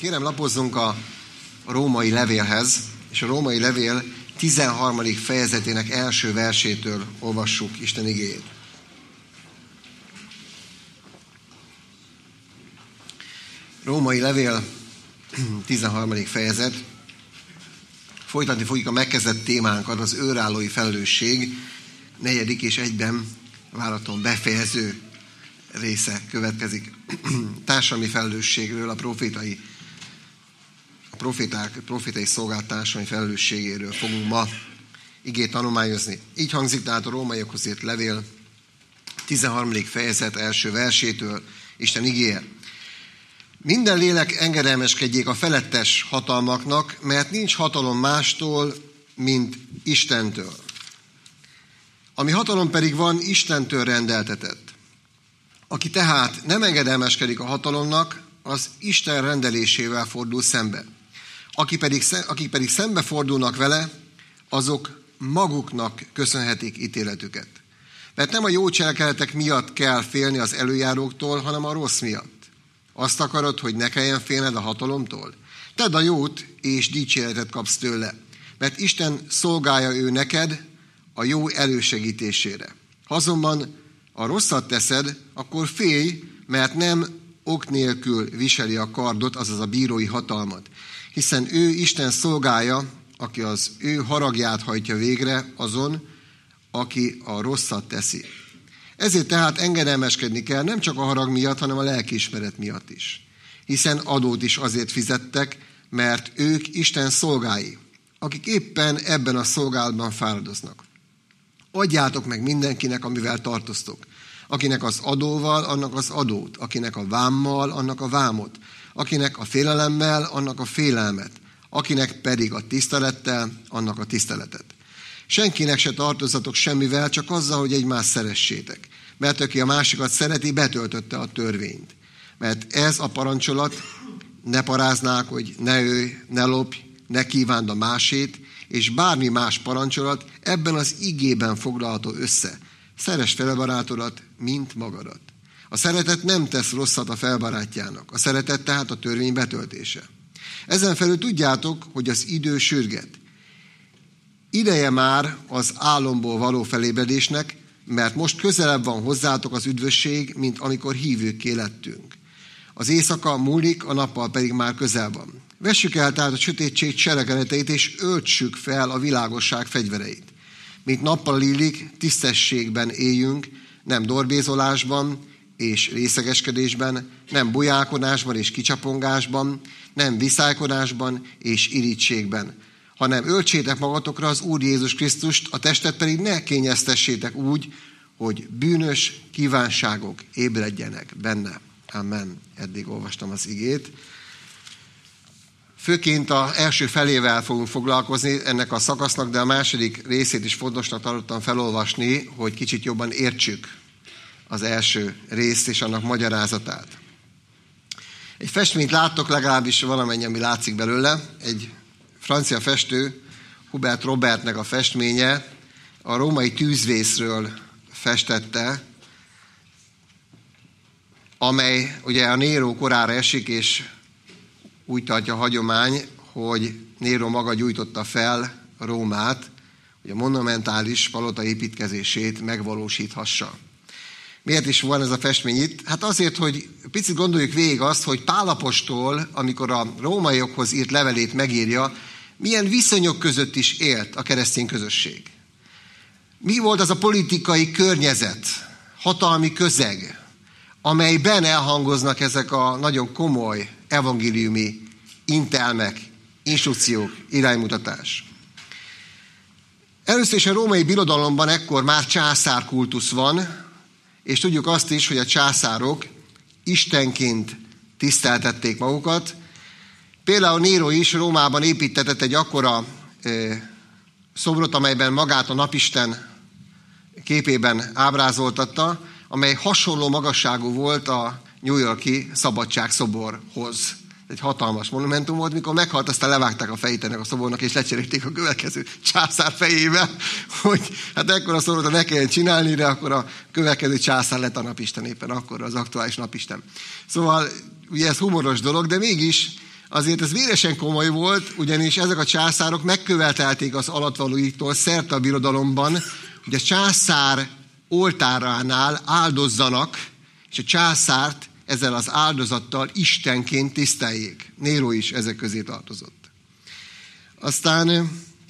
Kérem, lapozzunk a római levélhez, és a római levél 13. fejezetének első versétől olvassuk Isten igéjét. Római levél 13. fejezet. Folytatni fogjuk a megkezdett témánkat, az őrállói felelősség 4. és egyben váraton befejező része következik. Társadalmi felelősségről, a profétai szolgálat társadalmi felelősségéről fogunk ma igét tanulmányozni. Így hangzik tehát a rómaiakhoz írt levél 13. fejezet első versétől Isten igéje. Minden lélek engedelmeskedjék a felettes hatalmaknak, mert nincs hatalom mástól, mint Istentől. Ami hatalom pedig van, Istentől rendeltetett. Aki tehát nem engedelmeskedik a hatalomnak, az Isten rendelésével fordul szembe. Akik pedig szembe fordulnak vele, azok maguknak köszönhetik ítéletüket. Mert nem a jó cselekedetek miatt kell félni az előjáróktól, hanem a rossz miatt. Azt akarod, hogy ne kelljen félned a hatalomtól? Tedd a jót, és dicséretet kapsz tőle. Mert Isten szolgálja ő neked a jó elősegítésére. Ha azonban a rosszat teszed, akkor félj, mert nem ok nélkül viseli a kardot, azaz a bírói hatalmat. Hiszen ő Isten szolgálja, aki az ő haragját hajtja végre azon, aki a rosszat teszi. Ezért tehát engedelmeskedni kell nem csak a harag miatt, hanem a lelkiismeret miatt is. Hiszen adót is azért fizettek, mert ők Isten szolgái, akik éppen ebben a szolgálatban fáradoznak. Adjátok meg mindenkinek, amivel tartoztok. Akinek az adóval, annak az adót. Akinek a vámmal, annak a vámot. Akinek a félelemmel, annak a félelmet. Akinek pedig a tisztelettel, annak a tiszteletet. Senkinek se tartozzatok semmivel, csak azzal, hogy egymást szeressétek. Mert aki a másikat szereti, betöltötte a törvényt. Mert ez a parancsolat, ne paráználkodj, ne ölj, ne lopj, ne kívánd a másét, és bármi más parancsolat ebben az igében foglalható össze. Szeresd fel a barátodat, mint magadat. A szeretet nem tesz rosszat a felbarátjának. A szeretet tehát a törvény betöltése. Ezen felül tudjátok, hogy az idő sürget. Ideje már az álomból való felébredésnek, mert most közelebb van hozzátok az üdvösség, mint amikor hívőkké lettünk. Az éjszaka múlik, a nappal pedig már közel van. Vessük el tehát a sötétség cselekedeteit, és öltsük fel a világosság fegyvereit. Mint nappal illik, tisztességben éljünk, nem dorbézolásban és részegeskedésben, nem bujálkodásban és kicsapongásban, nem viszálykodásban és irítségben, hanem öltsétek magatokra az Úr Jézus Krisztust, a testet pedig ne kényeztessétek úgy, hogy bűnös kívánságok ébredjenek benne. Amen. Eddig olvastam az igét. Főként az első felével fogunk foglalkozni ennek a szakasznak, de a második részét is fontosnak tartottam felolvasni, hogy kicsit jobban értsük az első részt és annak magyarázatát. Egy festményt láttok, legalábbis valamennyi, ami látszik belőle. Egy francia festő, Hubert Robertnek a festménye a római tűzvészről festette, amely ugye a Néró korára esik, és úgy tartja a hagyomány, hogy Néró maga gyújtotta fel Rómát, hogy a monumentális palota építkezését megvalósíthassa. Miért is van ez a festmény itt? Hát azért, hogy picit gondoljuk végig azt, hogy Pál apostol, amikor a rómaiakhoz írt levelét megírja, milyen viszonyok között is élt a keresztény közösség. Mi volt az a politikai környezet, hatalmi közeg, amelyben elhangoznak ezek a nagyon komoly evangéliumi intelmek, instrukciók, iránymutatás. Először is a római birodalomban ekkor már császárkultusz van, és tudjuk azt is, hogy a császárok istenként tiszteltették magukat. Például Néró is Rómában építetett egy akkora szobrot, amelyben magát a napisten képében ábrázoltatta, amely hasonló magasságú volt a New York-i Szabadságszoborhoz. Egy hatalmas monumentum volt, mikor meghalt, aztán levágták a fejét ennek a szobornak, és lecserélték a következő császár fejével, hogy hát ekkora szobrot ne kelljen csinálni, de akkor a következő császár lett a napisten éppen, akkor az aktuális napisten. Szóval ugye ez humoros dolog, de mégis azért ez véresen komoly volt, ugyanis ezek a császárok megkövetelték az alattvalóiktól szerte a birodalomban, hogy a császár oltáránál áldozzanak, és a császárt ezzel az áldozattal istenként tiszteljék. Néró is ezek közé tartozott. Aztán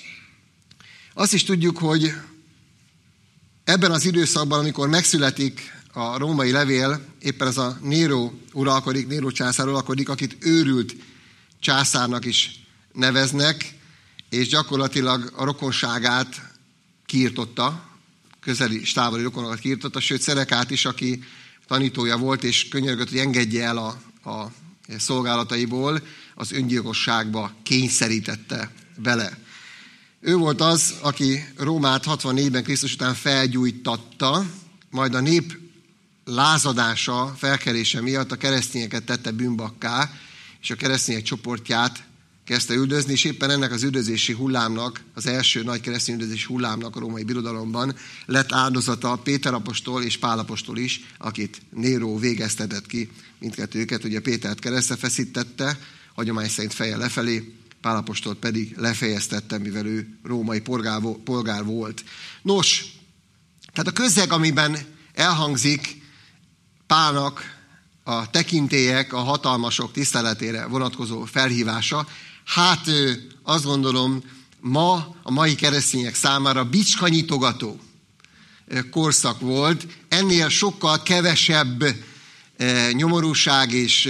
azt is tudjuk, hogy ebben az időszakban, amikor megszületik a római levél, éppen ez a Néró uralkodik, Néró császár uralkodik, akit őrült császárnak is neveznek, és gyakorlatilag a rokonságát kiirtotta, közeli és távoli rokonokat kiirtotta, sőt Szenekát is, aki tanítója volt, és könyörgött, hogy engedje el a szolgálataiból, az öngyilkosságba kényszerítette bele. Ő volt az, aki Rómát 64-ben Krisztus után felgyújtatta, majd a nép lázadása, felkerése miatt a keresztényeket tette bűnbakká, és a keresztények csoportját kezdte üldözni, és éppen ennek az üldözési hullámnak, az első nagy keresztény üldözési hullámnak a római birodalomban lett áldozata Péter apostol és Pál apostol is, akit Néró végeztetett ki mindkettőket. Ugye Pétert keresztre feszítette, hagyomány szerint feje lefelé, Pál apostolt pedig lefejeztette, mivel ő római polgár volt. Nos, tehát a közeg, amiben elhangzik Pálnak a tekintélyek, a hatalmasok tiszteletére vonatkozó felhívása, hát azt gondolom, a mai keresztények számára bicskanyitogató korszak volt. Ennél sokkal kevesebb nyomorúság és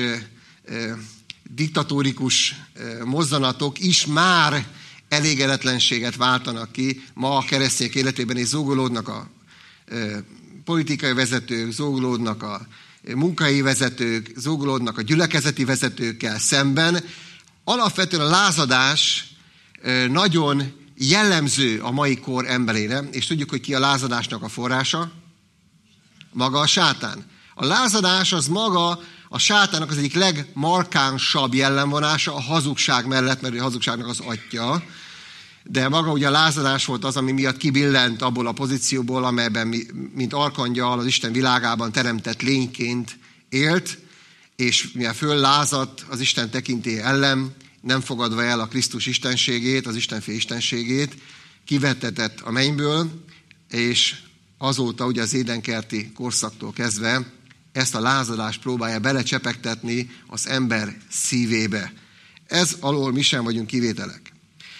diktatórikus mozzanatok is már elégedetlenséget váltanak ki ma a keresztények életében, és zúgolódnak a politikai vezetők, zúgolódnak a munkahelyi vezetők, zúgolódnak a gyülekezeti vezetőkkel szemben. Alapvetően a lázadás nagyon jellemző a mai kor emberére, és tudjuk, hogy ki a lázadásnak a forrása? Maga a sátán. A lázadás az maga a sátának az egyik legmarkánsabb jellemvonása a hazugság mellett, mert a hazugságnak az atya, de maga ugye a lázadás volt az, ami miatt kibillent abból a pozícióból, amelyben mint arkangyal az Isten világában teremtett lényként élt, és mivel föllázadt az Isten tekintélye ellen, nem fogadva el a Krisztus istenségét, az Istenfély istenségét, kivettetett a mennyből, és azóta ugye az édenkerti korszaktól kezdve ezt a lázadást próbálja belecsepegtetni az ember szívébe. Ez alól mi sem vagyunk kivételek.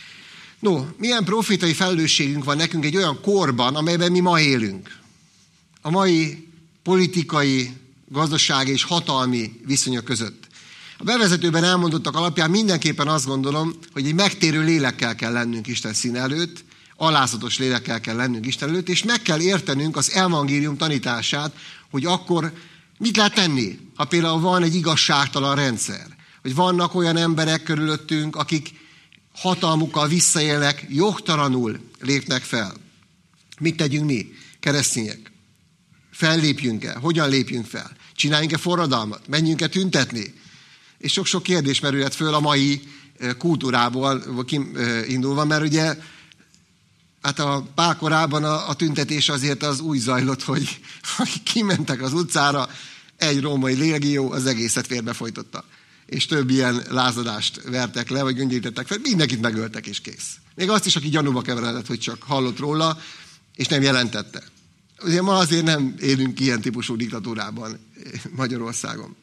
No, milyen profétai felelősségünk van nekünk egy olyan korban, amelyben mi ma élünk? A mai politikai, gazdasági és hatalmi viszonyok között. A bevezetőben elmondottak alapján mindenképpen azt gondolom, hogy egy megtérő lélekkel kell lennünk Isten színe előtt, alázatos lélekkel kell lennünk Isten előtt, és meg kell értenünk az evangélium tanítását, hogy akkor mit lehet tenni, ha például van egy igazságtalan rendszer, hogy vannak olyan emberek körülöttünk, akik hatalmukkal visszaélnek, jogtalanul lépnek fel. Mit tegyünk mi, keresztények? Fellépjünk-e? Hogyan lépjünk fel? Csináljunk-e forradalmat? Menjünk-e tüntetni? És sok-sok kérdés merülhet föl a mai kultúrából indulva, mert ugye hát a Pál korában a tüntetés azért az úgy zajlott, hogy kimentek az utcára, egy római légió az egészet félbefolytotta. És több ilyen lázadást vertek le, vagy göngyítettek fel, mindenkit megöltek, és kész. Még azt is, aki gyanúba keveredett, hogy csak hallott róla, és nem jelentette. Ugye ma azért nem élünk ilyen típusú diktatúrában Magyarországon.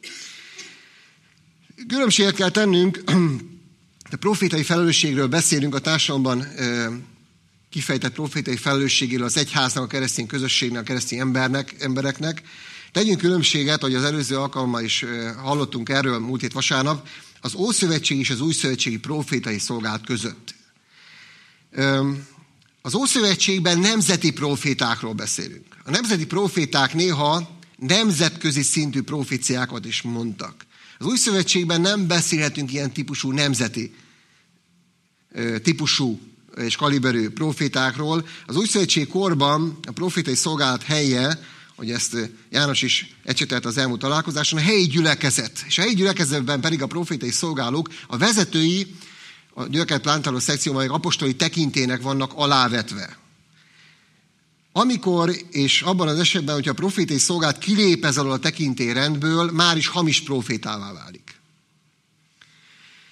Különbséget kell tennünk, a profétai felelősségről beszélünk, a társadalomban kifejtett profétai felelősségéről az egyháznak, a keresztény közösségnek, a keresztény embereknek. Tegyünk különbséget, hogy az előző alkalommal is hallottunk erről múlt hét vasárnap, az Ószövetségi és az Újszövetségi profétai szolgálat között. Az Ószövetségben nemzeti profétákról beszélünk. A nemzeti proféták néha nemzetközi szintű proféciákat is mondtak. Az Újszövetségben nem beszélhetünk ilyen típusú nemzeti típusú és kaliberű profétákról. Az Újszövetség korban a profétai szolgálat helye, hogy ezt János is ecsetelt az elmúlt találkozáson, a helyi gyülekezet. És a helyi gyülekezetben pedig a profétai szolgálók, a vezetői, a gyülekezet plántáló szekcióban apostoli tekintének vannak alávetve. Amikor, és abban az esetben, hogyha a profétai szolgálat kilép ez alól a tekintélyrendből, már is hamis profétává válik.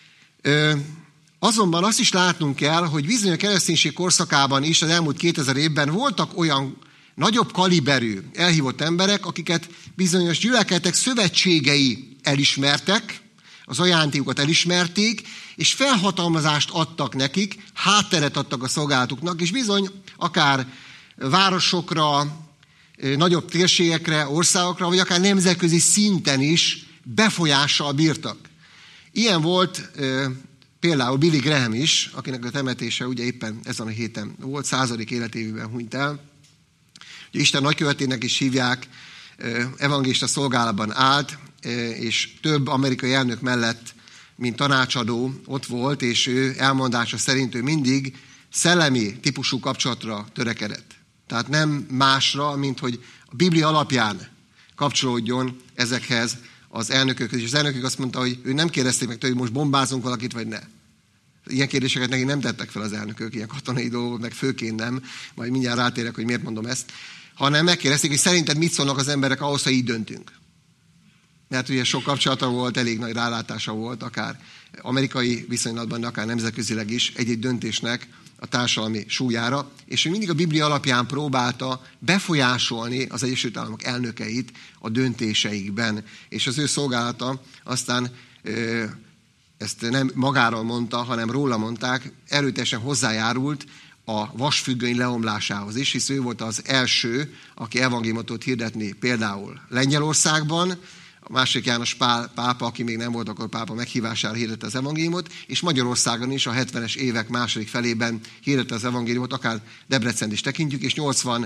Azonban azt is látnunk kell, hogy bizony a kereszténység korszakában is az elmúlt 2000 évben voltak olyan nagyobb kaliberű elhívott emberek, akiket bizonyos gyülekezetek szövetségei elismertek, az ajándékokat elismerték, és felhatalmazást adtak nekik, hátteret adtak a szolgálatuknak, és bizony akár városokra, nagyobb térségekre, országokra, vagy akár nemzetközi szinten is befolyással bírtak. Ilyen volt például Billy Graham is, akinek a temetése ugye éppen ezen a héten volt, 100. életévében hunyt el. Ugye Isten nagykövetének is hívják, evangélista szolgálatban állt, és több amerikai elnök mellett, mint tanácsadó ott volt, és ő elmondása szerint ő mindig szellemi típusú kapcsolatra törekedett. Tehát nem másra, mint hogy a Biblia alapján kapcsolódjon ezekhez az elnökökhöz. És az elnökök azt mondta, hogy ő nem kérdezték meg tőle, hogy most bombázunk valakit, vagy ne. Ilyen kérdéseket neki nem tettek fel az elnökök, ilyen katonai dolgok, meg főként nem, majd mindjárt rátérek, hogy miért mondom ezt, hanem megkérdezték, hogy szerinted mit szólnak az emberek ahhoz, ha így döntünk. Mert ugye sok kapcsolata volt, elég nagy rálátása volt, akár amerikai viszonylatban, akár nemzetközileg is egy-egy döntésnek a társadalmi súlyára, és ő mindig a Biblia alapján próbálta befolyásolni az Egyesült Államok elnökeit a döntéseikben. És az ő szolgálata aztán ezt nem magáról mondta, hanem róla mondták, erőteljesen hozzájárult a vasfüggöny leomlásához is, hisz ő volt az első, aki evangéliumot tudott hirdetni például Lengyelországban, a második János pápa, aki még nem volt akkor pápa, meghívására hirdette az evangéliumot, és Magyarországon is a 70-es évek második felében hirdette az evangéliumot, akár Debrecen is tekintjük, és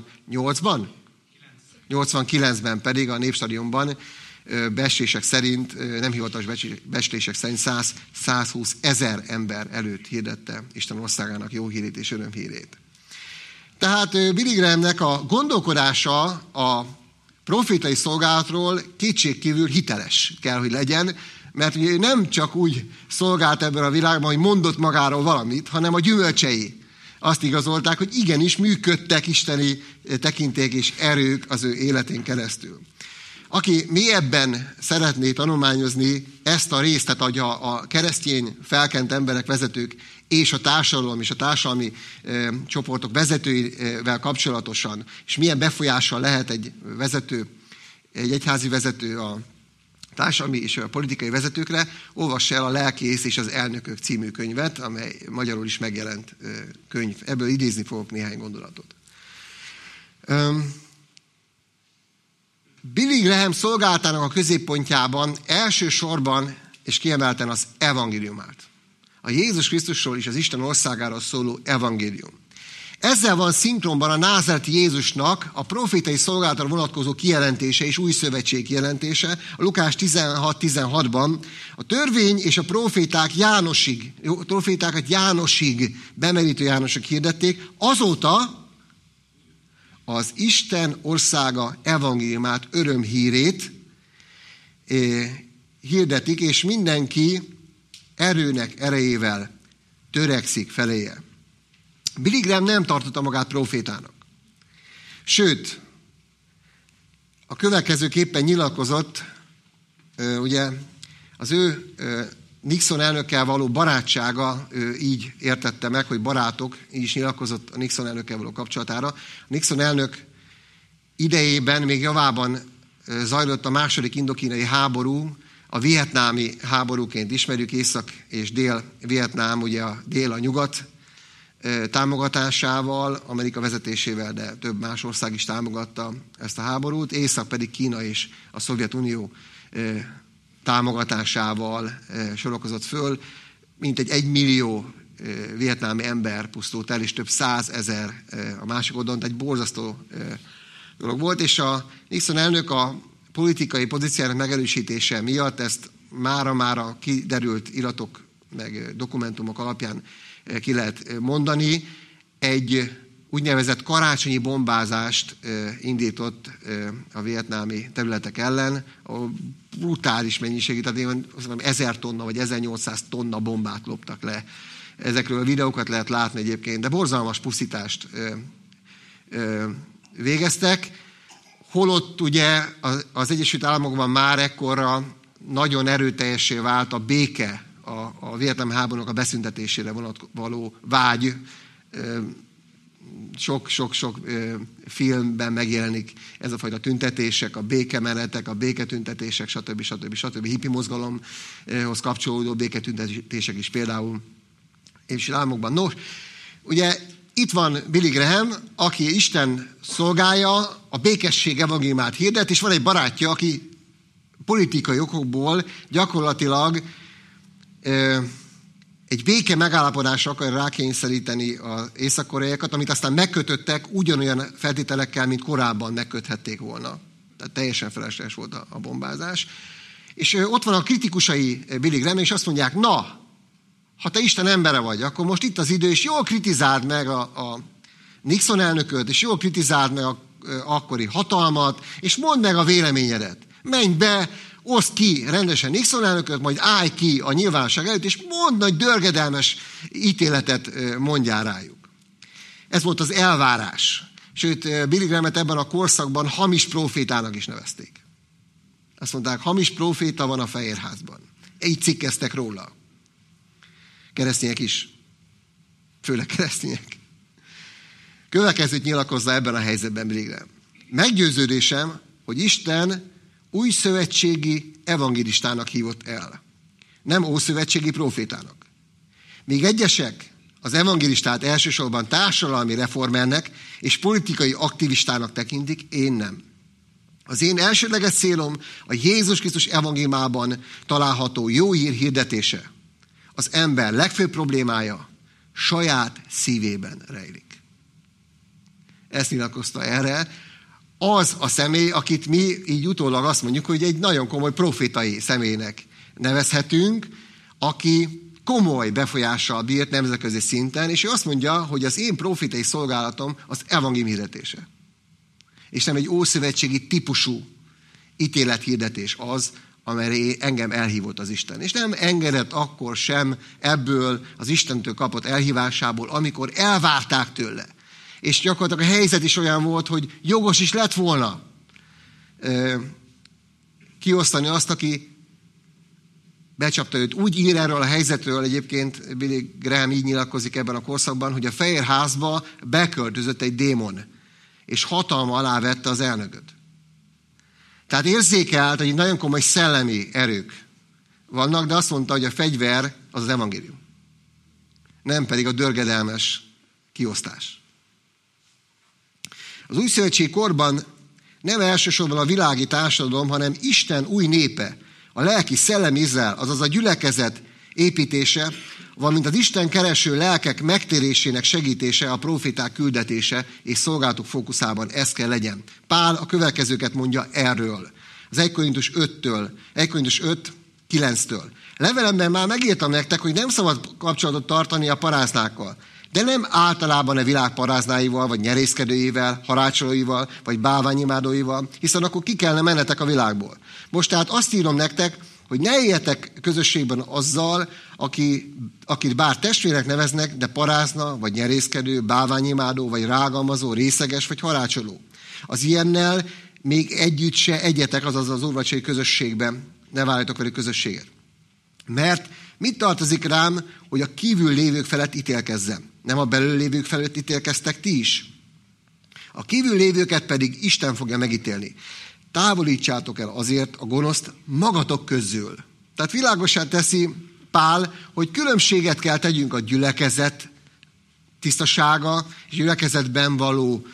89-ben pedig a Népstadionban becslések szerint, nem hivatalos becslések szerint 120 000 ember előtt hirdette Isten országának jó hírét és örömhírét. Tehát Billy Grahamnek a gondolkodása a profétai szolgálatról kétségkívül hiteles kell, hogy legyen, mert ugye nem csak úgy szolgált ebben a világban, hogy mondott magáról valamit, hanem a gyümölcsei azt igazolták, hogy igenis működtek isteni tekintélyek és erők az ő életén keresztül. Aki mélyebben szeretné tanulmányozni ezt a részt, tehát hogy a keresztény felkent emberek, vezetők és a társadalom és a társadalmi csoportok vezetőivel kapcsolatosan, és milyen befolyással lehet egy egyházi vezető a társadalmi és a politikai vezetőkre, olvassa el a Lelkész és az elnökök című könyvet, amely magyarul is megjelent könyv. Ebből idézni fogok néhány gondolatot. Billy Graham szolgálatának a középpontjában elsősorban és kiemelten az evangélium állt. A Jézus Krisztusról és az Isten országáról szóló evangélium. Ezzel van szinkronban a názáreti Jézusnak a profétai szolgálatra vonatkozó kijelentése és új szövetség kijelentése. A Lukás 16:16-ban a törvény és a profétákat Jánosig, bemerítő Jánosok hirdették, azóta az Isten országa evangéliumát, örömhírét hirdetik, és mindenki erejével törekszik feléje. Billy Graham nem tartotta magát profétának. Sőt, a következőképpen nyilatkozott, ugye az ő Nixon elnökkel való barátsága így értette meg, hogy barátok, így is nyilatkozott a Nixon elnökkel való kapcsolatára. A Nixon elnök idejében, még javában zajlott a második indokínai háború, a vietnámi háborúként ismerjük, Észak és Dél-Vietnám, ugye a dél a nyugat támogatásával, Amerika vezetésével, de több más ország is támogatta ezt a háborút, Észak pedig Kína és a Szovjetunió támogatásával sorakozott föl, mintegy 1 millió vietnámi ember pusztult el, és több 100 000 a másik oldalon, egy borzasztó dolog volt, és a Nixon elnök a politikai pozíciának megerősítése miatt, ezt mára kiderült iratok, meg dokumentumok alapján ki lehet mondani, egy úgynevezett karácsonyi bombázást indított a vietnámi területek ellen, a brutális mennyiségű, tehát 1000 tonna vagy 1800 tonna bombát loptak le. Ezekről a videókat lehet látni egyébként, de borzalmas pusztítást végeztek. Holott ugye az Egyesült Államokban már ekkorra nagyon erőteljessé vált a béke a vietnámi háborúnak a beszüntetésére való vágy. Sok filmben megjelenik ez a fajta tüntetések, a békemenetek, a béketüntetések, stb. Hippi mozgalomhoz kapcsolódó béketüntetések is például és államokban. Nos, ugye itt van Billy Graham, aki Isten szolgálja, a békesség evangéliumát hirdet, és van egy barátja, aki politikai okokból gyakorlatilag egy béke megállapodásra akar rákényszeríteni az észak-koreaiakat, amit aztán megkötöttek ugyanolyan feltételekkel, mint korábban megköthették volna. Tehát teljesen felesleges volt a bombázás. És ott van a kritikusai Billy Graham, és azt mondják, na, ha te Isten embere vagy, akkor most itt az idő, és jól kritizáld meg a Nixon elnököt, és jól kritizáld meg a akkori hatalmat, és mondd meg a véleményedet. Menj be, oszd ki rendesen Nixon elnököt, majd állj ki a nyilvánosság előtt, és mondd nagy dörgedelmes ítéletet mondjál rájuk. Ez volt az elvárás. Sőt, Billy Grahamet ebben a korszakban hamis profétának is nevezték. Azt mondták, hamis proféta van a Fehérházban. Így cikkeztek róla. Keresztények is. Főleg keresztények. Következőt nyilatkozza ebben a helyzetben Billy Graham. Meggyőződésem, hogy Isten új szövetségi evangélistának hívott el. Nem ószövetségi profétának. Míg egyesek az evangélistát elsősorban társadalmi reformernek és politikai aktivistának tekintik, én nem. Az én elsődleges célom a Jézus Krisztus evangéliumában található jó hír hirdetése. Az ember legfőbb problémája saját szívében rejlik. Ezt nyilatkozta erre az a személy, akit mi így utólag azt mondjuk, hogy egy nagyon komoly profétai személynek nevezhetünk, aki komoly befolyással bírt nemzetközi szinten, és ő azt mondja, hogy az én profétai szolgálatom az evangélium hirdetése. És nem egy ószövetségi típusú ítélethirdetés az, amelyre engem elhívott az Isten. És nem engedett akkor sem ebből az Istentől kapott elhívásából, amikor elvárták tőle. És gyakorlatilag a helyzet is olyan volt, hogy jogos is lett volna kiosztani azt, aki becsapta őt. Úgy ír erről a helyzetről egyébként Billy Graham így nyilatkozik ebben a korszakban, hogy a Fehérházba beköltözött egy démon, és hatalma alá vette az elnököt. Tehát érzékelt, hogy nagyon komoly szellemi erők vannak, de azt mondta, hogy a fegyver az evangélium. Nem pedig a dörgedelmes kiosztás. Az új szövetségi korban nem elsősorban a világi társadalom, hanem Isten új népe, a lelki szellemi Izrael, azaz a gyülekezet építése, valamint az Isten kereső lelkek megtérésének segítése, a proféták küldetése és szolgálatok fókuszában ez kell legyen. Pál a következőket mondja erről. Az 1 Korintus 5, 9-től. Levelemben már megírtam nektek, hogy nem szabad kapcsolatot tartani a paráznákkal, de nem általában a világ paráznáival, vagy nyerészkedőivel, harácsolóival, vagy bálványimádóival, hiszen akkor ki kellene mennetek a világból. Most tehát azt írom nektek, hogy ne éljetek közösségben azzal, akit bár testvérek neveznek, de parázna, vagy nyerészkedő, bálványimádó, vagy rágalmazó, részeges, vagy harácsoló. Az ilyennel még együtt se egyetek, azaz az úrvacsorai közösségben, ne váljatok velük közösséget. Mert mit tartozik rám, hogy a kívül lévők felett ítélkezzem? Nem a belül lévők felett ítélkeztek ti is? A kívül lévőket pedig Isten fogja megítélni. Távolítsátok el azért a gonoszt magatok közül. Tehát világossá teszi Pál, hogy különbséget kell tegyünk a gyülekezet tisztasága, és gyülekezetben való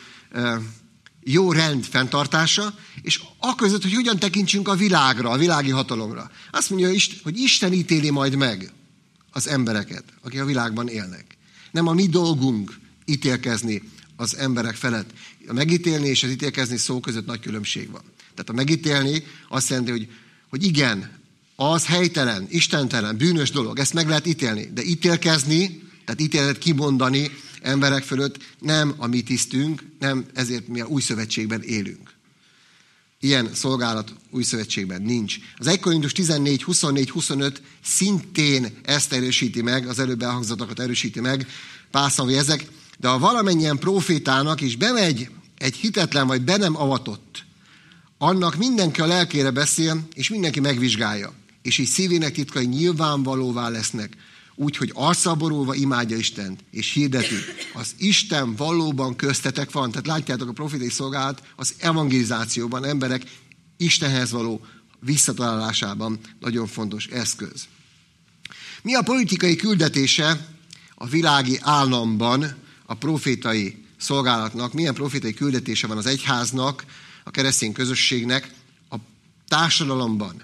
jó rend fenntartása, és aközött, hogy hogyan tekintsünk a világra, a világi hatalomra. Azt mondja, hogy Isten ítéli majd meg az embereket, akik a világban élnek. Nem a mi dolgunk ítélkezni az emberek felett. A megítélni és az ítélkezni szó között nagy különbség van. Tehát a megítélni azt jelenti, hogy igen, az helytelen, istentelen, bűnös dolog, ezt meg lehet ítélni. De ítélkezni, tehát ítéletet kimondani emberek fölött nem a mi tisztünk, nem ezért mi a új szövetségben élünk. Ilyen szolgálat új szövetségben nincs. Az 1 Korintus 14, 24, 25 szintén ezt erősíti meg, az előbb elhangzottakat erősíti meg, párszavai ezek, de ha valamennyien profétának is bemegy egy hitetlen vagy be nem avatott, annak mindenki a lelkére beszél, és mindenki megvizsgálja. és így szívének titkai nyilvánvalóvá lesznek, úgyhogy arccal borulva imádja Istent, és hirdeti, az Isten valóban köztetek van. Tehát látjátok, a profétai szolgálat az evangelizációban, emberek Istenhez való visszatalálásában nagyon fontos eszköz. Mi a politikai küldetése a világi államban a profétai szolgálatnak? Milyen profétai küldetése van az egyháznak, a keresztény közösségnek a társadalomban?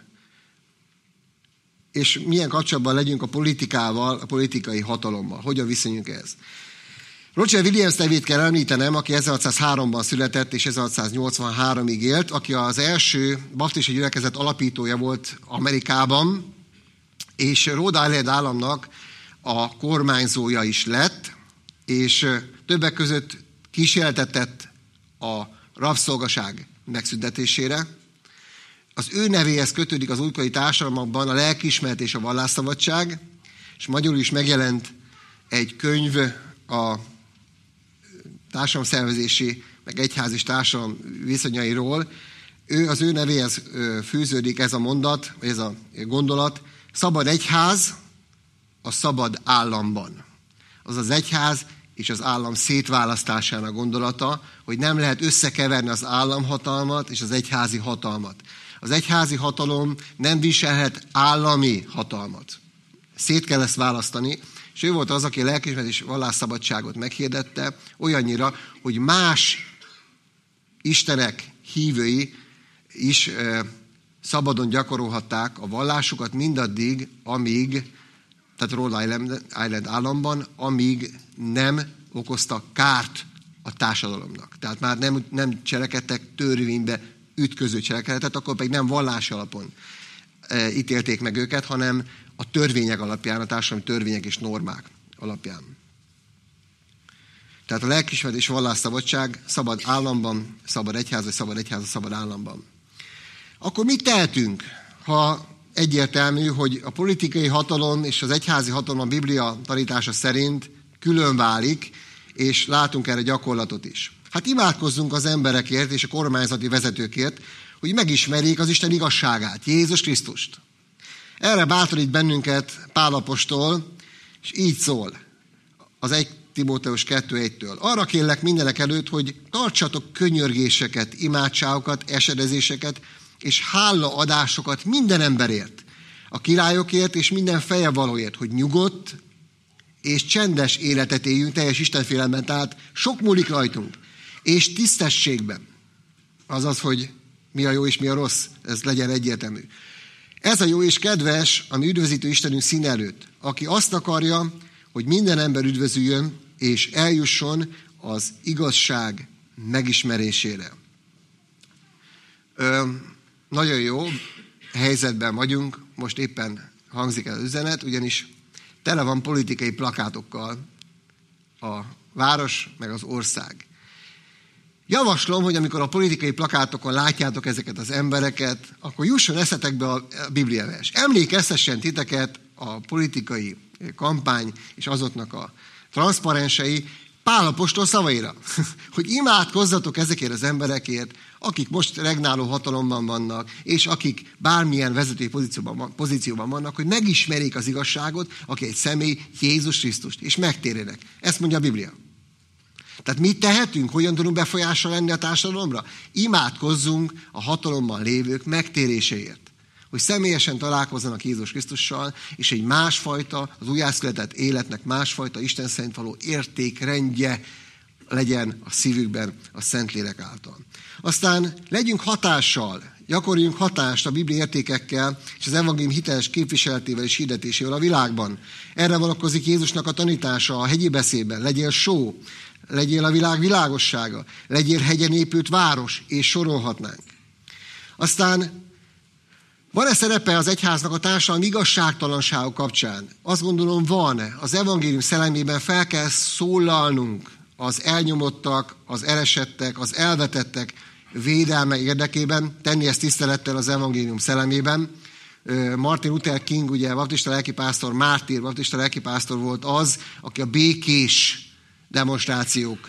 És milyen kapcsolatban legyünk a politikával, a politikai hatalommal? Hogyan viszonyunk ez? Roger Williams nevét kell említenem, aki 1603-ban született és 1683-ig élt, aki az első baptista gyülekezet alapítója volt Amerikában, és Rhode Island államnak a kormányzója is lett, és többek között kísérletet tett a rabszolgaság megszüntetésére. Az ő nevéhez kötődik az újkori társadalmakban a lelkiismeret és a vallásszabadság, és magyarul is megjelent egy könyv a társadalomszervezési, meg egyház és társadalom viszonyairól. Az ő nevéhez fűződik ez a mondat, vagy ez a gondolat: szabad egyház a szabad államban. Az az egyház és az állam szétválasztásának gondolata, hogy nem lehet összekeverni az államhatalmat és az egyházi hatalmat. Az egyházi hatalom nem viselhet állami hatalmat. Szét kell ezt választani, és ő volt az, aki a lelkiismeret és vallásszabadságot meghirdette, olyannyira, hogy más istenek hívői is szabadon gyakorolhatták a vallásukat mindaddig, amíg, tehát Rhode Island államban, amíg nem okoztak kárt a társadalomnak. Tehát már nem cselekedtek törvénybe ütköző cselekedetet, akkor pedig nem vallási alapon ítélték meg őket, hanem a törvények alapján, a társadalmi törvények és normák alapján. Tehát a lelkiismeret és vallásszabadság szabad államban, szabad egyház, vagy szabad egyház a szabad államban. Akkor mit tehetünk, ha egyértelmű, hogy a politikai hatalom és az egyházi hatalom a Biblia tanítása szerint külön válik, és látunk erre gyakorlatot is. Hát imádkozzunk az emberekért és a kormányzati vezetőkért, hogy megismerjék az Isten igazságát, Jézus Krisztust. Erre bátorít bennünket Pál apostol, és így szól az 1 Timóteus 2:1-től. Arra kérlek mindenek előtt, hogy tartsatok könyörgéseket, imádságokat, esedezéseket és hálaadásokat minden emberért, a királyokért és minden fejevalóért, hogy nyugodt és csendes életet éljünk teljes istenfélelemben, tehát sok múlik rajtunk, és tisztességben. Azaz, hogy mi a jó és mi a rossz, ez legyen egyértelmű. Ez a jó és kedves a mi üdvözítő Istenünk színe előtt, aki azt akarja, hogy minden ember üdvözüljön, és eljusson az igazság megismerésére. Nagyon jó helyzetben vagyunk, most éppen hangzik el az üzenet, ugyanis tele van politikai plakátokkal a város meg az ország. Javaslom, hogy amikor a politikai plakátokon látjátok ezeket az embereket, akkor jusson eszetekbe a bibliavers. Emlékeztessen titeket a politikai kampány és azoknak a transzparensei Pál apostol szavaira, hogy imádkozzatok ezekért az emberekért, akik most regnáló hatalomban vannak, és akik bármilyen vezetői pozícióban vannak, hogy megismerjék az igazságot, aki egy személy, Jézus Krisztust, és megtérjenek. Ezt mondja a Biblia. Tehát mit tehetünk, hogyan tudunk befolyással lenni a társadalomra? Imádkozzunk a hatalomban lévők megtéréséért. Hogy személyesen találkozzanak Jézus Krisztussal, és egy másfajta, az újjászületett életnek másfajta Isten szerint való értékrendje legyen a szívükben a Szentlélek által. Aztán legyünk hatással, gyakoroljunk hatást a Biblia értékekkel és az evangélium hiteles képviseletével és hirdetésével a világban. Erre vonatkozik Jézusnak a tanítása a hegyi beszédben. Legyél só, legyél a világ világossága, legyél hegyen épült város, és sorolhatnánk. Aztán van-e szerepe az egyháznak a társadalmi igazságtalansága kapcsán? Azt gondolom van. Az evangélium szellemében fel kell szólalnunk az elnyomottak, az elesettek, az elvetettek védelme érdekében, tenni ezt tisztelettel az evangélium szellemében. Martin Luther King, ugye baptista lelkipásztor, mártír baptista lelkipásztor volt az, aki a békés demonstrációk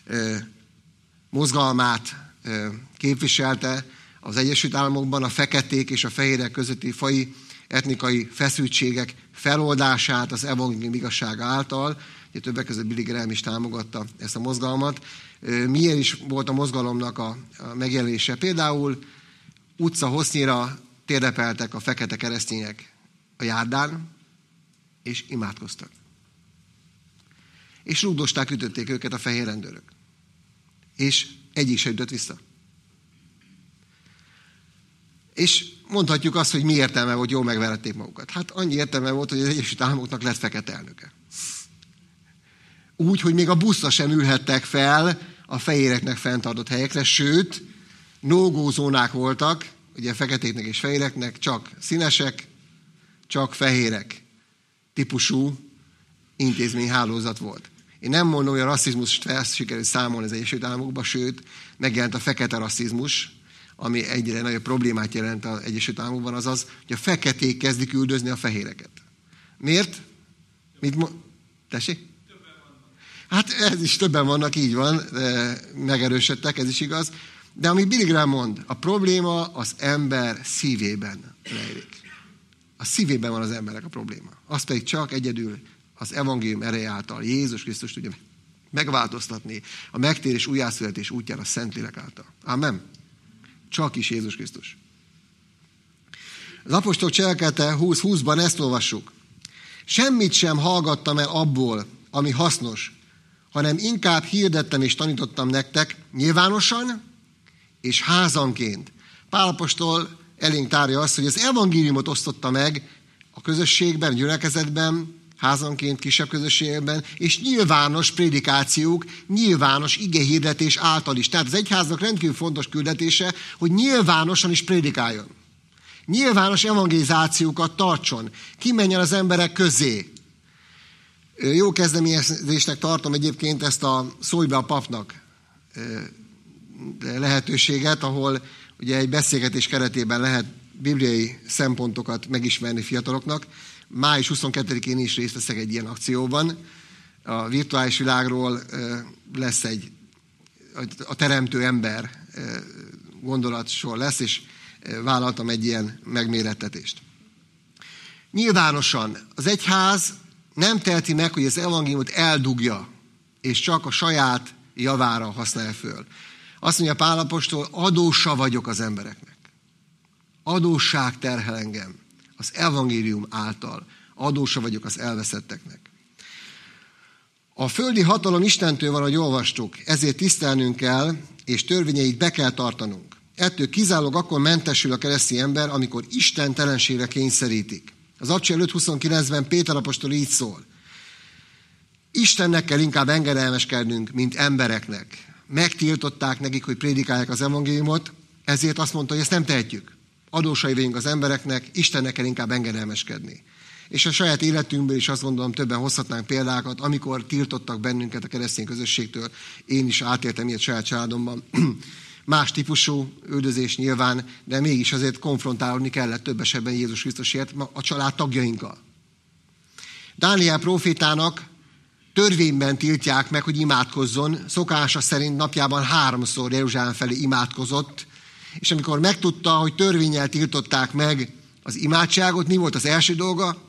mozgalmát képviselte az Egyesült Államokban, a feketék és a fehérek közötti faji etnikai feszültségek feloldását az evangélium igazsága által. Ugye többek között Billy Graham is támogatta ezt a mozgalmat. Miért is volt a mozgalomnak a megjelenése? Például utca hossznyira térdepeltek a fekete keresztények a járdán, és imádkoztak. És rúgdosták, ütötték őket a fehér rendőrök. És egyik se ütött vissza. És mondhatjuk azt, hogy mi értelme volt, jól megverették magukat. Hát annyi értelme volt, hogy az Egyesült Államoknak lett fekete elnöke. Úgy, hogy még a buszra sem ülhettek fel a fehéreknek fenntartott helyekre, sőt, no-go zónák voltak, ugye feketéknek és fehéreknek, csak színesek, csak fehérek típusú intézményhálózat volt. Én nem mondom, hogy a rasszizmust sikerült számolni az Egyesült Államokban, sőt, megjelent a fekete rasszizmus, ami egyre nagyobb problémát jelent az Egyesült Államokban, azaz, hogy a feketék kezdik üldözni a fehéreket. Miért? Tessék? Hát ez is többen vannak, így van, megerősödtek, ez is igaz. De amit Billy Graham mond, a probléma az ember szívében rejlik. A szívében van az emberek a probléma. Az pedig csak egyedül az evangélium ereje által Jézus Krisztus tudja megváltoztatni a megtérés újjászületés útján a Szentlélek által. Amen. Csak is Jézus Krisztus. Az apostolok cselekedete 20:20-ban ezt olvassuk. Semmit sem hallgattam el abból, ami hasznos, hanem inkább hirdettem és tanítottam nektek nyilvánosan és házanként. Pál apostol elénk tárja azt, hogy az evangéliumot osztotta meg a közösségben, gyülekezetben, házanként, kisebb közösségben, és nyilvános prédikációk, nyilvános igehirdetés által is. Tehát az egyháznak rendkívül fontos küldetése, hogy nyilvánosan is prédikáljon. Nyilvános evangelizációkat tartson. Kimenjen az emberek közé. Jó kezdeményezésnek tartom egyébként ezt a Szólj be a papnak lehetőséget, ahol ugye egy beszélgetés keretében lehet bibliai szempontokat megismerni fiataloknak. Május 22-én is részt veszek egy ilyen akcióban. A virtuális világról lesz a teremtő ember gondolatsor lesz, és vállaltam egy ilyen megmérettetést. Nyilvánosan az egyház nem teheti meg, hogy az evangéliumot eldugja, és csak a saját javára használja föl. Azt mondja Pál apostol, adóssa vagyok az embereknek. Adósság terhel engem az evangélium által. Adósa vagyok az elveszetteknek. A földi hatalom Istentől van, ahogy olvastuk, ezért tisztelnünk kell, és törvényeit be kell tartanunk. Ettől kizárólag akkor mentesül a keresztény ember, amikor istentelenségre kényszerítik. Az Apostolok 5:29-ben Péter apostol így szól. Istennek kell inkább engedelmeskednünk, mint embereknek. Megtiltották nekik, hogy prédikálják az evangéliumot, ezért azt mondta, hogy ezt nem tehetjük. Adósai vagyunk az embereknek, Istennek kell inkább engedelmeskedni. És a saját életünkből is azt gondolom, többen hozhatnánk példákat, amikor tiltottak bennünket a keresztény közösségtől. Én is átéltem ilyet saját családomban. Más típusú üldözés nyilván, de mégis azért konfrontálódni kellett több esetben Jézus Krisztusért a család tagjainkkal. Dániel prófétának törvényben tiltják meg, hogy imádkozzon. Szokása szerint napjában 3-szor Jeruzsálem felé imádkozott, és amikor megtudta, hogy törvénnyel tiltották meg az imádságot, mi volt az első dolga?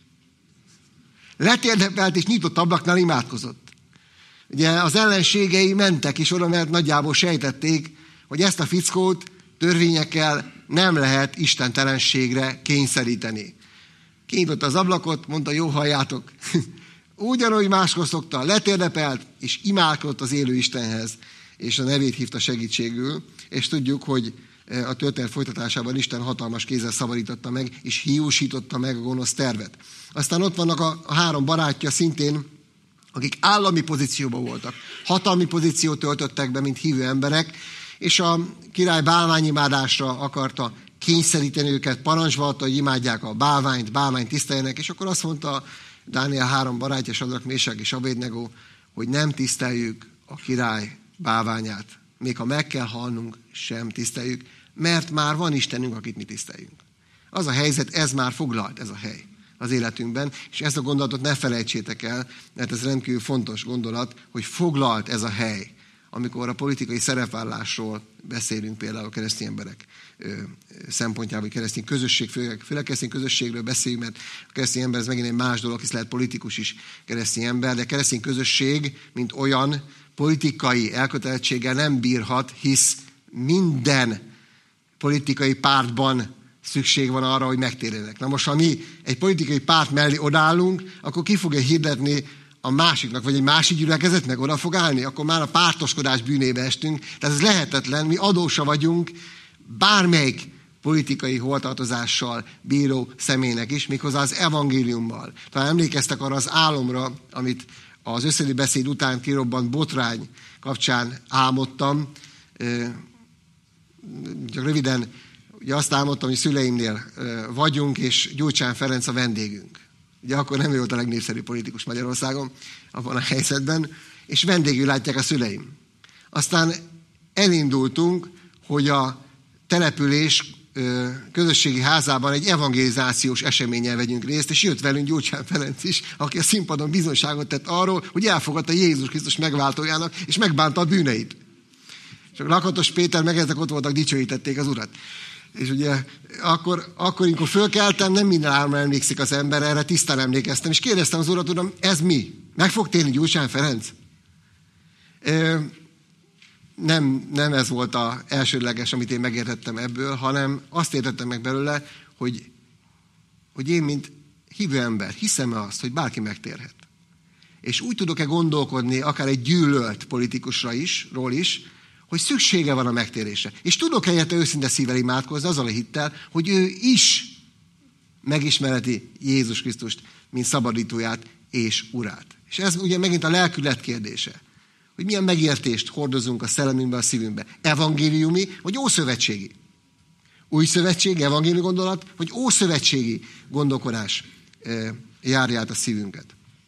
Letérdepelt és nyitott ablaknál imádkozott. Ugye az ellenségei mentek is oda, mert nagyjából sejtették, hogy ezt a fickót törvényekkel nem lehet istentelenségre kényszeríteni. Kinyitott az ablakot, mondta, jó halljátok. Ugyanúgy máskor szokta, letérdepelt és imádkozott az élő Istenhez, és a nevét hívta segítségül, és tudjuk, hogy a történet folytatásában Isten hatalmas kézzel szabadította meg, és hiúsította meg a gonosz tervet. Aztán ott vannak a 3 barátja szintén, akik állami pozícióban voltak. Hatalmi pozíciót töltöttek be, mint hívő emberek, és a király bálványimádásra akarta kényszeríteni őket, parancsba adta, hogy imádják a bálványt tiszteljenek, és akkor azt mondta Dániel 3 barátja, Sadrak, Mésák és Abédnego, hogy nem tiszteljük a király bálványát. Még ha meg kell halnunk, sem tiszteljük, mert már van Istenünk, akit mi tiszteljünk. Az a helyzet, ez már foglalt, ez a hely az életünkben, és ezt a gondolatot ne felejtsétek el, mert ez rendkívül fontos gondolat, hogy foglalt ez a hely amikor a politikai szerepvállásról beszélünk, például a keresztény emberek szempontjából, keresztény közösség, főleg keresztény közösségről beszélünk, mert a keresztény ember ez megint egy más dolog, hisz lehet politikus is keresztény ember, de keresztény közösség, mint olyan, politikai elkötelezettséggel nem bírhat, hisz minden politikai pártban szükség van arra, hogy megtérjenek. Na most, ha mi egy politikai párt mellé odállunk, akkor ki fogja hirdetni a másiknak, vagy egy másik gyülekezetnek oda fog állni, akkor már a pártoskodás bűnébe estünk. Tehát ez lehetetlen, mi adósa vagyunk bármelyik politikai holtartozással bíró személynek is, méghozzá az evangéliummal. Talán emlékeztek arra az álomra, amit az összedi beszéd után kirobbant botrány kapcsán álmodtam. Csak röviden, ugye azt álmodtam, hogy szüleimnél vagyunk, és Gyurcsány Ferenc a vendégünk. Ugye akkor nem ő volt a legnépszerűbb politikus Magyarországon abban a helyzetben, és vendégül látják a szüleim. Aztán elindultunk, hogy a település közösségi házában egy evangelizációs eseményen vegyünk részt, és jött velünk Gyurcsány Ferenc is, aki a színpadon bizonyságot tett arról, hogy elfogadta Jézus Krisztus megváltójának, és megbánta a bűneit. És a Lakatos Péter meg ezek ott voltak, dicsőítették az Urat. És ugye akkor amikor fölkeltem, nem minden álomra emlékszik az ember, erre tisztán emlékeztem, és kérdeztem az Urat, Uram, ez mi? Meg fog térni Gyurcsány Ferenc? Nem ez volt az elsődleges, amit én megértettem ebből, hanem azt értettem meg belőle, hogy én, mint hívő ember, hiszem-e azt, hogy bárki megtérhet. És úgy tudok-e gondolkodni, akár egy gyűlölt politikusról is, hogy szüksége van a megtérésre. És tudok-e érte őszinte szívvel imádkozni, azzal a hittel, hogy ő is megismereti Jézus Krisztust, mint szabadítóját és urát. És ez ugye megint a lelkület kérdése. Hogy milyen megértést hordozunk a szellemünkbe, a szívünkbe. Evangéliumi vagy ószövetségi? Új szövetségi, evangéliumi gondolat, vagy ószövetségi gondolkodás járja át a szívünket.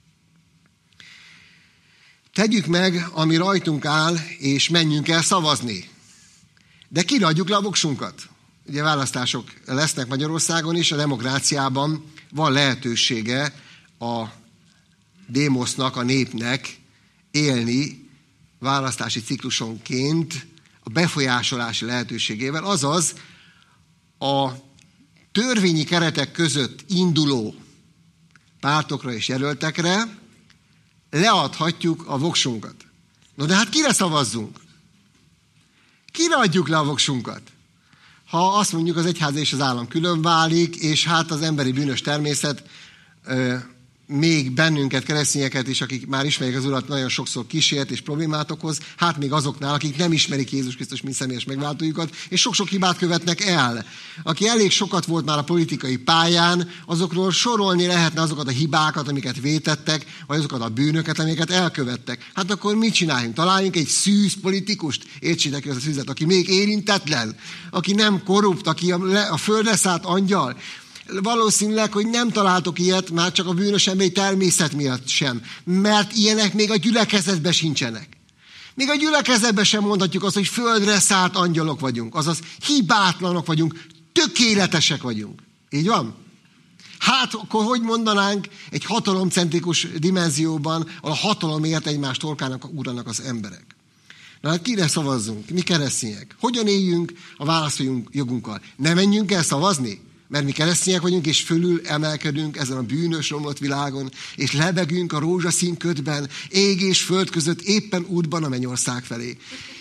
Tegyük meg, ami rajtunk áll, és menjünk el szavazni. De kiradjuk le a voksunkat. Ugye választások lesznek Magyarországon is, a demokráciában van lehetősége a démosznak, a népnek élni választási ciklusonként a befolyásolási lehetőségével, azaz a törvényi keretek között induló pártokra és jelöltekre leadhatjuk a voksunkat. No de hát kire szavazzunk? Kire adjuk le a voksunkat? Ha azt mondjuk, az egyház és az állam külön válik, és hát az emberi bűnös természet még bennünket, keresztényeket is, akik már ismerik az Urat, nagyon sokszor kísért és problémát okoz, hát még azoknál, akik nem ismerik Jézus Krisztus, mint személyes megváltójukat, és sok-sok hibát követnek el. Aki elég sokat volt már a politikai pályán, azokról sorolni lehetne azokat a hibákat, amiket vétettek, vagy azokat a bűnöket, amiket elkövettek. Hát akkor mit csináljunk? Találjunk egy szűz politikust, értsétek ki az a szűzet, aki még érintetlen, aki nem korrupt, aki a földre szállt angyal. Valószínűleg, hogy nem találtok ilyet, már csak a bűnös emberi természet miatt sem. Mert ilyenek még a gyülekezetben sincsenek. Még a gyülekezetben sem mondhatjuk azt, hogy földre szállt angyalok vagyunk. Azaz hibátlanok vagyunk, tökéletesek vagyunk. Így van? Hát akkor hogy mondanánk egy hatalomcentrikus dimenzióban, ahol a hatalomért egymást torkának, ugranak az emberek. Na hát kire szavazzunk? Mi keresztények? Hogyan éljünk a választói jogunkkal? Ne menjünk el szavazni? Mert mi keresztények vagyunk, és fölül emelkedünk ezen a bűnös, romlott világon, és lebegünk a rózsaszín ködben, ég és föld között, éppen útban a mennyország felé.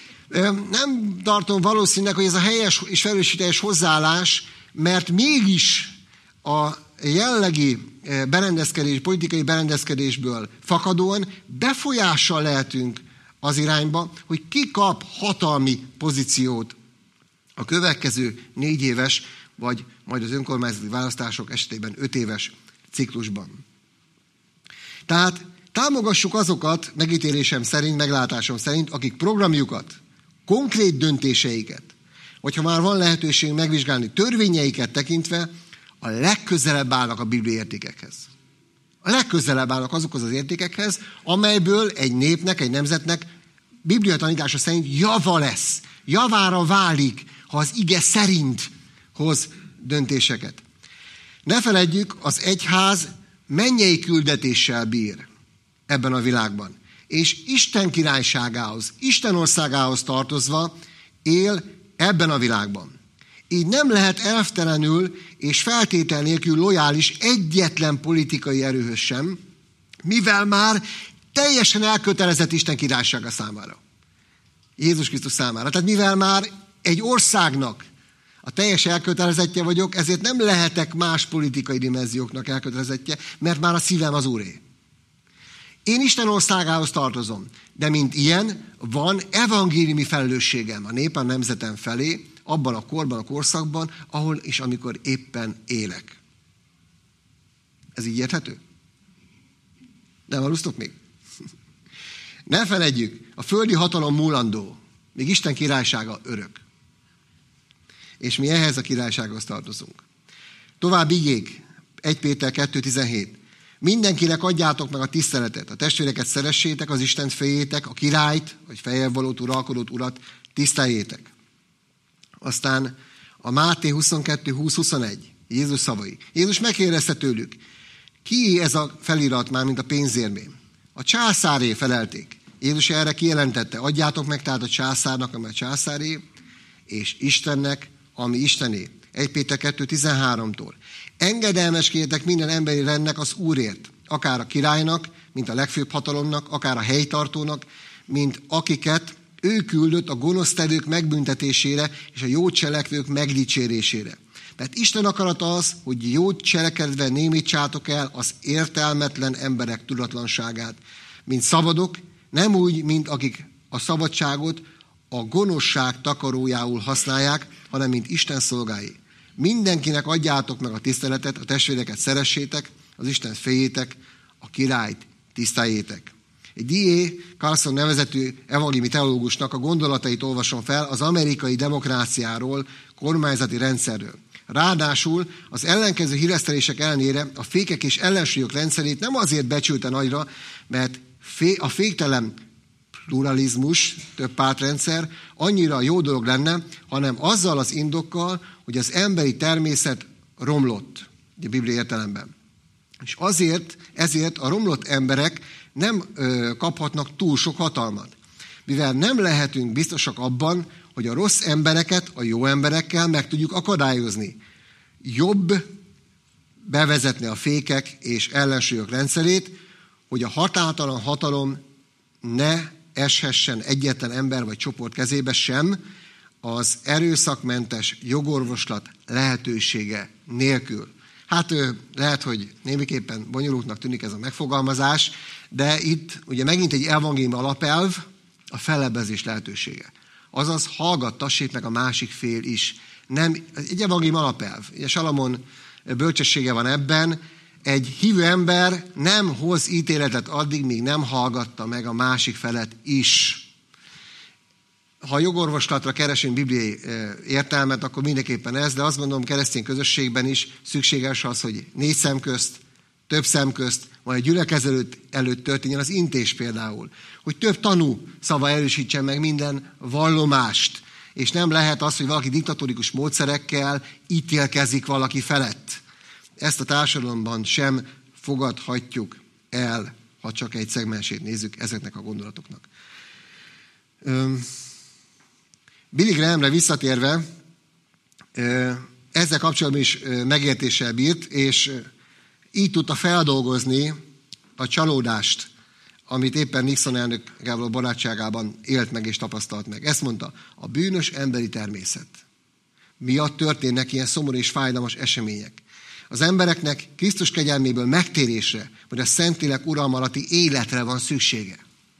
Nem tartom valószínűleg, hogy ez a helyes és felelősségteljes hozzáállás, mert mégis a jellegi berendezkedés, politikai berendezkedésből fakadóan befolyással lehetünk az irányba, hogy ki kap hatalmi pozíciót a következő 4 éves, vagy majd az önkormányzati választások esetében 5 éves ciklusban. Tehát támogassuk azokat, megítélésem szerint, meglátásom szerint, akik programjukat, konkrét döntéseiket, vagy ha már van lehetőségünk megvizsgálni törvényeiket tekintve, a legközelebb állnak a bibliai értékekhez. A legközelebb állnak azokhoz az értékekhez, amelyből egy népnek, egy nemzetnek Biblia tanítása szerint java lesz. Javára válik, ha az ige szerint hoz döntéseket. Ne feledjük, az egyház mennyei küldetéssel bír ebben a világban. és Isten királyságához, Isten országához tartozva él ebben a világban. Így nem lehet elvtelenül és feltétel nélkül lojális egyetlen politikai erőhöz sem, mivel már teljesen elkötelezett Isten királysága számára. Jézus Krisztus számára. Tehát mivel már egy országnak a teljes elkötelezettje vagyok, ezért nem lehetek más politikai dimenzióknak elkötelezettje, mert már a szívem az Úré. Én Isten országához tartozom, de mint ilyen van evangéliumi felelősségem a népen, nemzetem felé, abban a korban, a korszakban, ahol és amikor éppen élek. Ez így érthető? Nem alusztok még? Ne feledjük, a földi hatalom múlandó, még Isten királysága örök. És mi ehhez a királysághoz tartozunk. Tovább igék, 1 Péter 2,17. Mindenkinek adjátok meg a tiszteletet, a testvéreket szeressétek, az Istent féljétek, a királyt, vagy feljebb valót, uralkodót, urat tiszteljétek. Aztán a Máté 22:20-21, Jézus szavai. Jézus megkérdezte tőlük, ki ez a felirat már, mint a pénzérmém? A császáré, felelték. Jézus erre kijelentette, adjátok meg tehát a császárnak, ami a császáré, és Istennek, ami Istené. 1 Péter 2:13-tól. Engedelmeskedjetek minden emberi rendnek az Úrért, akár a királynak, mint a legfőbb hatalomnak, akár a helytartónak, mint akiket ő küldött a gonosztevők megbüntetésére és a jó cselekvők megdicsérésére. Mert Isten akarata az, hogy jót cselekedve némítsátok el az értelmetlen emberek tudatlanságát, mint szabadok, nem úgy, mint akik a szabadságot a gonoszság takarójául használják, hanem mint Isten szolgái. Mindenkinek adjátok meg a tiszteletet, a testvéreket szeressétek, az Istent féljétek, a királyt tiszteljétek. Egy D.A. Carson nevezetű evangéliumi teológusnak a gondolatait olvasom fel az amerikai demokráciáról, kormányzati rendszerről. Ráadásul az ellenkező híresztelések ellenére a fékek és ellensúlyok rendszerét nem azért becsülte nagyra, mert a féktelen pluralizmus, több pártrendszer annyira jó dolog lenne, hanem azzal az indokkal, hogy az emberi természet romlott, a Biblia értelemben. És ezért a romlott emberek nem kaphatnak túl sok hatalmat. Mivel nem lehetünk biztosak abban, hogy a rossz embereket a jó emberekkel meg tudjuk akadályozni. Jobb bevezetni a fékek és ellensúlyok rendszerét, hogy a határtalan hatalom ne eshessen egyetlen ember vagy csoport kezébe sem, az erőszakmentes jogorvoslat lehetősége nélkül. Hát lehet, hogy némiképpen bonyolultnak tűnik ez a megfogalmazás, de itt ugye megint egy evangéliumi alapelv, a fellebbezés lehetősége. Azaz hallgattassék meg a másik fél is. Nem, egy evangéliumi alapelv. Ugye Salamon bölcsessége van ebben, egy hívő ember nem hoz ítéletet addig, míg nem hallgatta meg a másik felet is. Ha jogorvoslatra keresünk bibliai értelmet, akkor mindenképpen ez, de azt gondolom keresztény közösségben is szükséges az, hogy 4 szem közt, több szem közt, majd a gyülekező előtt történjen az intés például. Hogy több tanú szava erősítsen meg minden vallomást. És nem lehet az, hogy valaki diktatórikus módszerekkel ítélkezik valaki felett. Ezt a társadalomban sem fogadhatjuk el, ha csak egy szegmensét nézzük ezeknek a gondolatoknak. Billy Grahamre visszatérve, ezzel kapcsolatban is megértéssel bírt, és így tudta feldolgozni a csalódást, amit éppen Nixon elnökkel való barátságában élt meg és tapasztalt meg. Ezt mondta, a bűnös emberi természet miatt történnek ilyen szomorú és fájdalmas események. Az embereknek Krisztus kegyelméből megtérésre, vagy a Szentlélek uralma alatti életre van szüksége.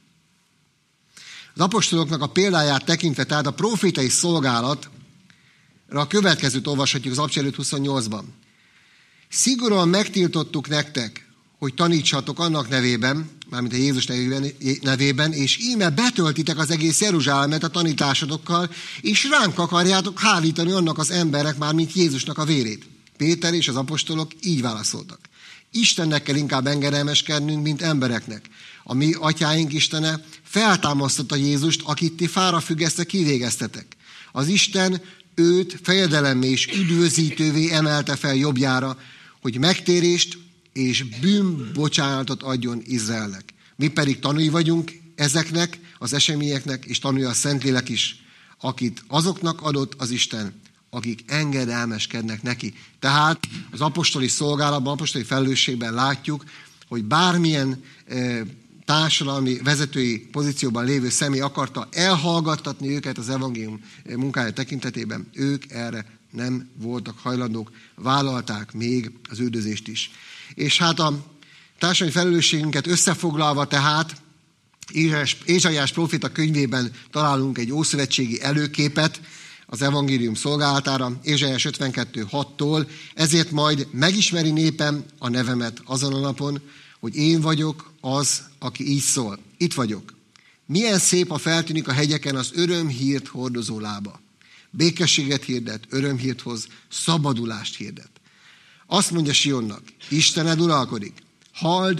Az apostoloknak a példáját tekintve, tehát a profétai szolgálatra a következőt olvashatjuk az Apostolok 28-ban. Szigorúan megtiltottuk nektek, hogy tanítsatok annak nevében, mármint a Jézus nevében, és íme betöltitek az egész Jeruzsálemet a tanításodokkal, és ránk akarjátok hárítani annak az embernek, mármint Jézusnak a vérét. Péter és az apostolok így válaszoltak. Istennek kell inkább engedelmeskednünk, mint embereknek. A mi atyáink Istene feltámasztotta Jézust, akit ti fára függesztve kivégeztetek. Az Isten őt fejedelemmé és üdvözítővé emelte fel jobbjára, hogy megtérést és bűnbocsánatot adjon Izraelnek. Mi pedig tanúi vagyunk ezeknek az eseményeknek, és tanulja a Szentlélek is, akit azoknak adott az Isten, akik engedelmeskednek neki. Tehát az apostoli szolgálatban, apostoli felelősségben látjuk, hogy bármilyen társadalmi vezetői pozícióban lévő személy akarta elhallgattatni őket az evangélium munkája tekintetében, ők erre nem voltak hajlandók, vállalták még az üldözést is. És hát a társadalmi felelősségünket összefoglalva tehát Ézsaiás próféta könyvében találunk egy ószövetségi előképet az evangélium szolgálatára, Ézsaiás 52:6-tól, ezért majd megismeri népem a nevemet azon a napon, hogy én vagyok az, aki így szól. Itt vagyok. Milyen szép, ha feltűnik a hegyeken az örömhírt hordozó lába. Békességet hirdet, örömhírt hoz, szabadulást hirdet. Azt mondja Sionnak, Istened uralkodik. Halld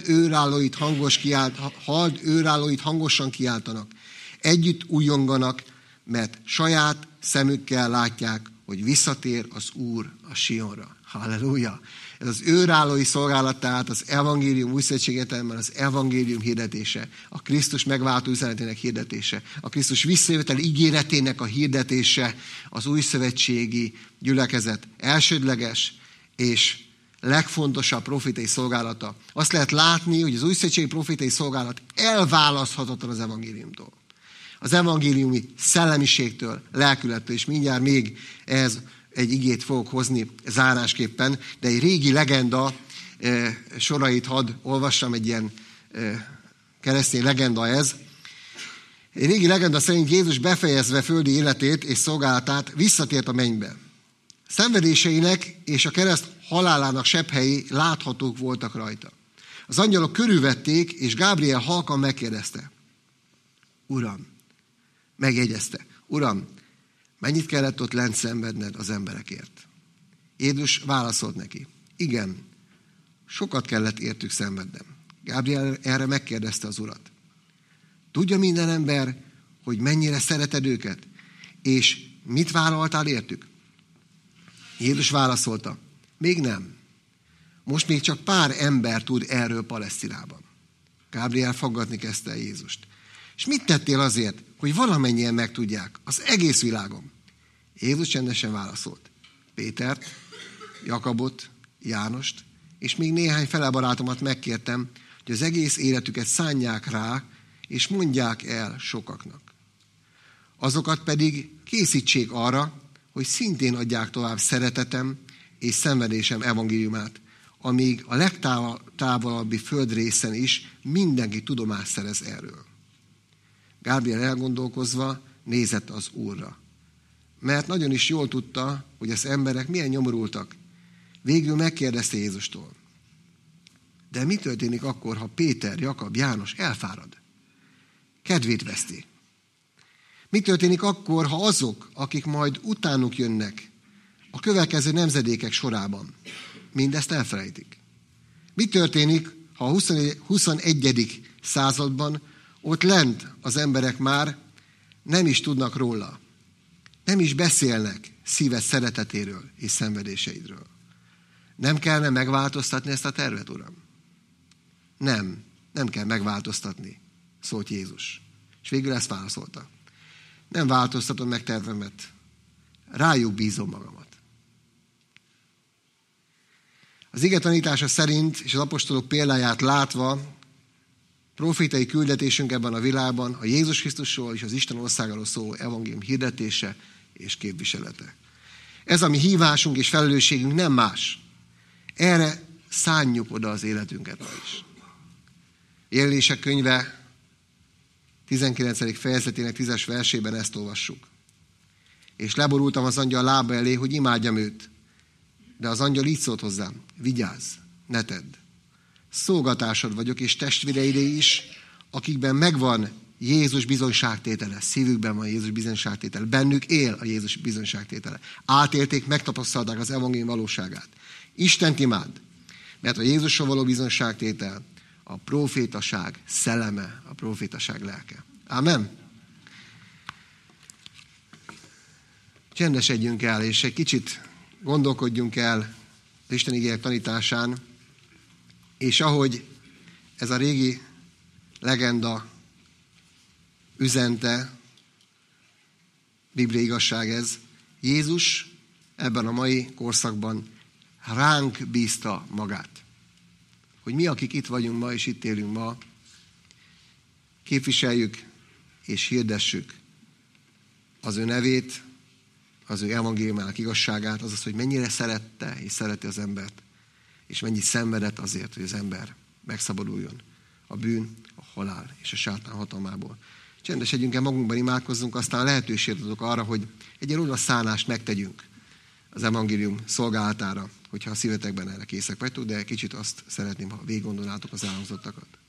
őrállóit hangosan kiáltanak. Együtt újjonganak, mert saját szemükkel látják, hogy visszatér az Úr a Sionra. Halleluja! Ez az őrállói szolgálat, tehát az evangélium újszövetségi értelemben az evangélium hirdetése, a Krisztus megváltó üzenetének hirdetése, a Krisztus visszajövetel ígéretének a hirdetése, az újszövetségi gyülekezet elsődleges és legfontosabb profétai szolgálata. Azt lehet látni, hogy az újszövetségi profétai szolgálat elválaszthatatlan az evangéliumtól. Az evangéliumi szellemiségtől, lelkülettől, és mindjárt még ez egy igét fogok hozni zárásképpen, de egy régi legenda sorait hadd olvassam, egy ilyen keresztény legenda ez. Egy régi legenda szerint Jézus befejezve földi életét és szolgálatát visszatért a mennybe. Szenvedéseinek és a kereszt halálának sebhelyi láthatók voltak rajta. Az angyalok körülvették, és Gábriel halkan megkérdezte. Uram, megjegyezte, Uram, mennyit kellett ott lent szenvedned az emberekért? Jézus válaszolt neki. Igen, sokat kellett értük szenvednem. Gábriel erre megkérdezte az Urat. Tudja minden ember, hogy mennyire szereted őket, és mit vállaltál értük? Jézus válaszolta. Még nem. Most még csak pár ember tud erről Palesztinában. Gábriel faggatni kezdte Jézust. És mit tettél azért, hogy valamennyien megtudják az egész világon? Jézus csendesen válaszolt. Pétert, Jakabot, Jánost, és még néhány felebarátomat megkértem, hogy az egész életüket szánják rá, és mondják el sokaknak. Azokat pedig készítsék arra, hogy szintén adják tovább szeretetem és szenvedésem evangéliumát, amíg a legtávolabbi földrészen is mindenki tudomást szerez erről. Gábriel elgondolkozva nézett az Úrra. Mert nagyon is jól tudta, hogy az emberek milyen nyomorultak. Végül megkérdezte Jézustól. De mi történik akkor, ha Péter, Jakab, János elfárad? Kedvét veszti. Mi történik akkor, ha azok, akik majd utánuk jönnek, a következő nemzedékek sorában mindezt elfelejtik? Mi történik, ha a 21. században ott lent az emberek már nem is tudnak róla, nem is beszélnek szíved szeretetéről és szenvedéseidről? Nem kellene megváltoztatni ezt a tervet, Uram? Nem kell megváltoztatni, szólt Jézus. És végül ezt válaszolta. Nem változtatom meg tervemet, rájuk bízom magamat. Az ige tanítása szerint, és az apostolok példáját látva, profétai küldetésünk ebben a világban a Jézus Krisztusról és az Isten országáról szóló evangélium hirdetése és képviselete. Ez a mi hívásunk és felelősségünk, nem más. Erre szánjuk oda az életünket ma is. Jelenések könyve 19. fejezetének 10. versében ezt olvassuk. És leborultam az angyal lába elé, hogy imádjam őt. De az angyal így szólt hozzám, vigyázz, ne tedd. Szolgatásod vagyok, és testvéreidé is, akikben megvan Jézus bizonyságtétele. Szívükben van Jézus bizonyságtétele. Bennük él a Jézus bizonyságtétele. Átélték, megtapasztalták az evangélium valóságát. Istent imád, mert a Jézusról való bizonyságtétel a profétaság szelleme, a profétaság lelke. Ámen? Csendesedjünk el, és egy kicsit gondolkodjunk el az Isten igének tanításán, és ahogy ez a régi legenda üzente, bibliai igazság ez, Jézus ebben a mai korszakban ránk bízta magát. Hogy mi, akik itt vagyunk ma és itt élünk ma, képviseljük és hirdessük az ő nevét, az ő evangéliumának igazságát, azaz, hogy mennyire szerette és szereti az embert, és mennyit szenvedett azért, hogy az ember megszabaduljon a bűn, a halál és a sátán hatalmából. Csendesedjünk el magunkban, imádkozzunk, aztán lehetőséget adok arra, hogy egy ilyen odaszállást megtegyünk az evangélium szolgálatára, hogyha a szívetekben erre készek vagytok, de kicsit azt szeretném, ha végiggondolnátok az elhangzottakat.